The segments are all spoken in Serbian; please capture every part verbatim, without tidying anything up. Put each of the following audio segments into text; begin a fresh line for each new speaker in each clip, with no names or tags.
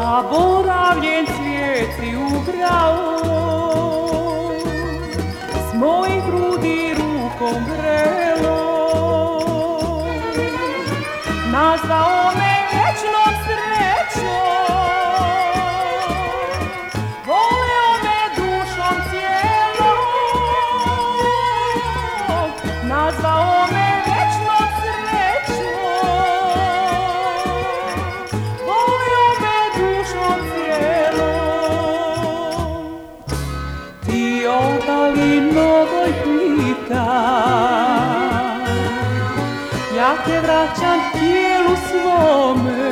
Zaboravljen svijet si ubrao, s mojih grudi rukom grelo, nazvao me vječnom srećom, voleo me dušom cijelom, nazvao me vječnom srećom, voleo me dušom cijelom. Ti obali novoj pitaš, ja te vraćam tijelu svome,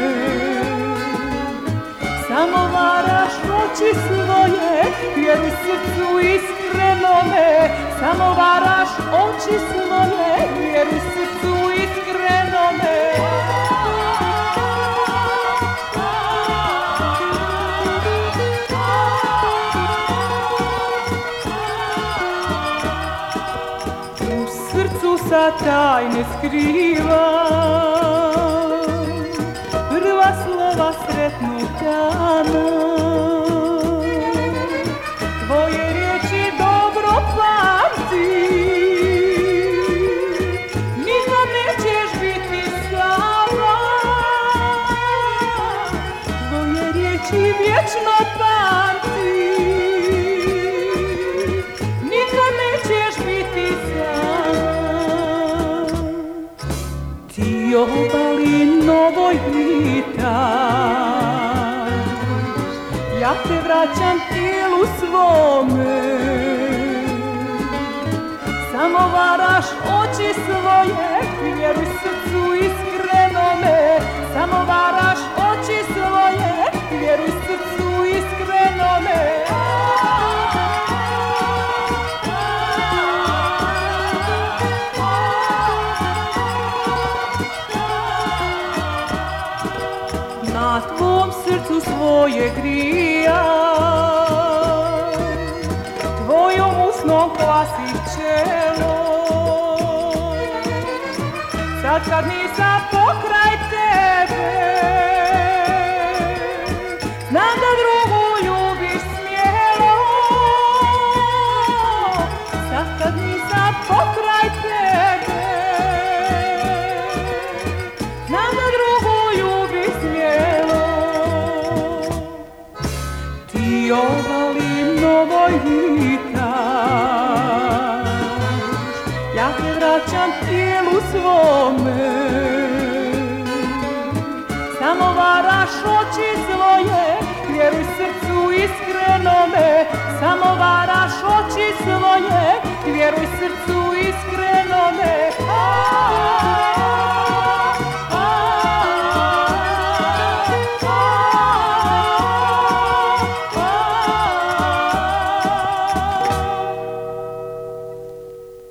samo varaš oči svoje, vjeruj srcu iskrenome, samo varaš oči svoje, vjeruj srcu iskrenome. U srcu sa tajne skriva, prva slova sretnog dana. Tvoje riječi dobro pamti, nikad nećeš biti sama. Tvoje riječi vječno pamti, nikad nećeš biti sama. Ti obali novoj pitaš, ja te vraćam tijelu svome, samo varaš oči svoje, vjeruj srcu iskrenome, samo varaš oči svoje, vjeruj srcu iskrenome. Na tvom srcu svoje grija, tvojom usnom kvasi čelo. Sad kad nisam pokraj tebe, znam da drugu ljubiš smjelo. Sad kad nisam pokraj tebe, znam da drugu ljubiš smjelo. Ti obali novoj vitaš, ja te vraćam tijelu svome, samo varaš oči svoje, vjeruj srcu iskrenome, samo varaš oči svoje, vjeruj srcu iskrenome.